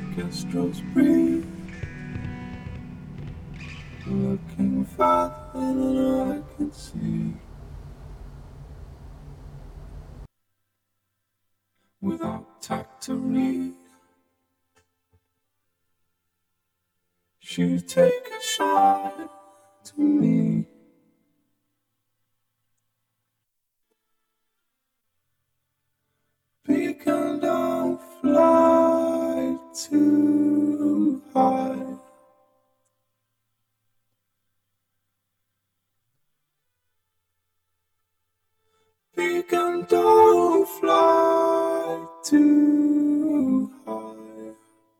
Kestrels breathe, looking farther than I can see. Without tact to read, she'd take a shot to me. Beacon, don't fly too high. Beacon, don't fly too high.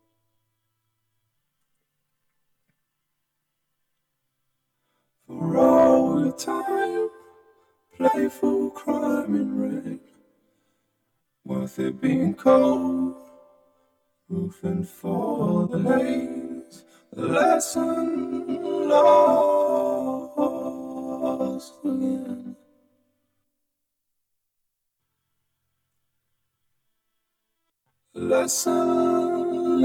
For all the time, playful crime in rain, worth it being cold, roofing for the lanes, the lesson lost again. Lesson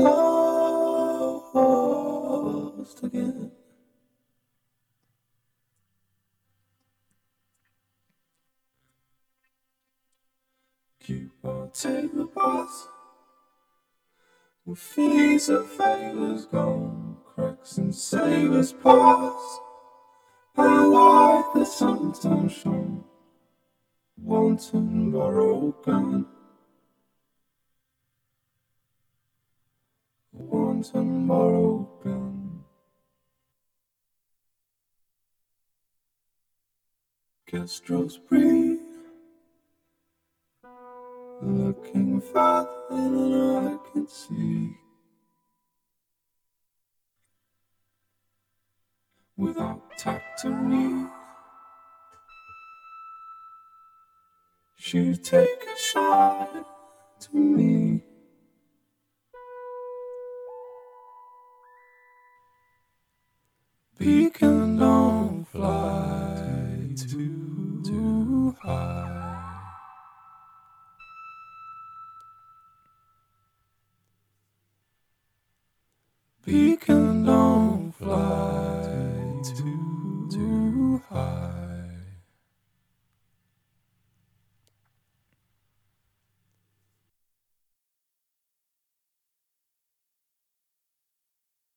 lost again. Cupid, take the bus. With fees and favors gone, cracks and savers pass. And light the sometimes shone, wanton borrowed gun. Wanton borrowed gun. Kestrels breathe, looking farther than I can see. Without tact to read, she'd take a shot to me. Beacon, don't fly too high. Beacon, don't fly